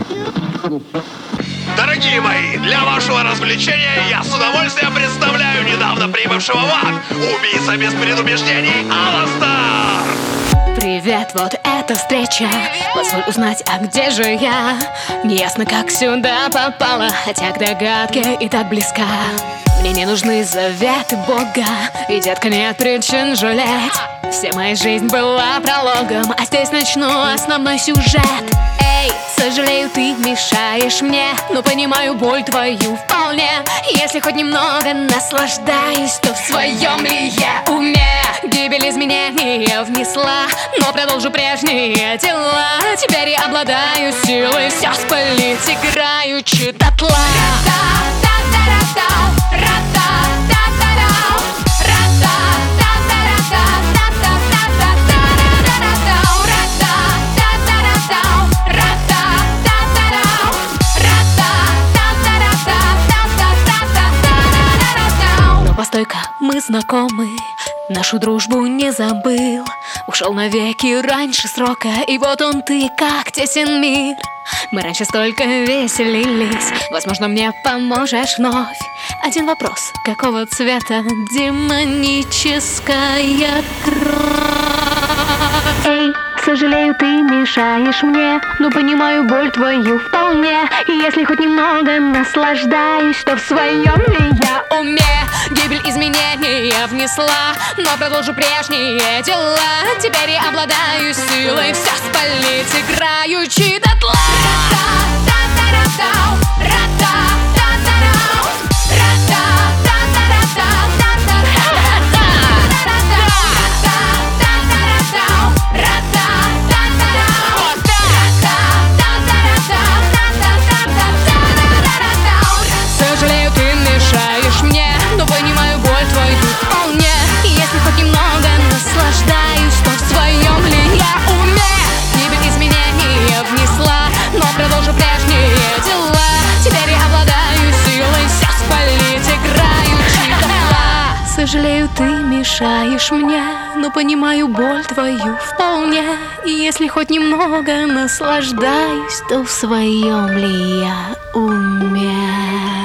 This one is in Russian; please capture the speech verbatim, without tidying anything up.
Дорогие мои, для вашего развлечения я с удовольствием представляю недавно прибывшего в ад убийца без предубеждений Аластар! Привет, вот эта встреча. Позволь узнать, а где же я? Неясно, как сюда попала, хотя к догадке и так близка. Мне не нужны заветы Бога, и, детка, нет причин жалеть. Вся моя жизнь была прологом, а здесь начну основной сюжет. Эй, сожалею, ты мешаешь мне, но понимаю боль твою вполне. Если хоть немного наслаждаюсь, то в своем ли я уме? Гибель изменения внесла, но продолжу прежние дела. Теперь я обладаю силой все спалить, играючи дотла. Постой-ка, мы знакомы, нашу дружбу не забыл. Ушел навеки раньше срока, и вот он ты, как тесен мир. Мы раньше столько веселились, возможно, мне поможешь вновь. Один вопрос, какого цвета демоническая кровь? Эй, сожалею, ты мешаешь мне, но понимаю боль твою вполне. И если хоть немного наслаждаюсь, то в своем ли я уме? Гибель изменения внесла, но продолжу прежние дела. Теперь я обладаю силой все спалить, играючи дотла. Сожалею, ты мешаешь мне, но понимаю боль твою вполне. И если хоть немного наслаждаюсь, то в своем ли я уме? Гибель изменения внесла, но продолжу прежние дела. Теперь я обладаю силой все спалить, играючи дотла. Сожалею, ты мешаешь мне, но понимаю боль твою вполне. И если хоть немного наслаждаюсь, то в своем ли я уме?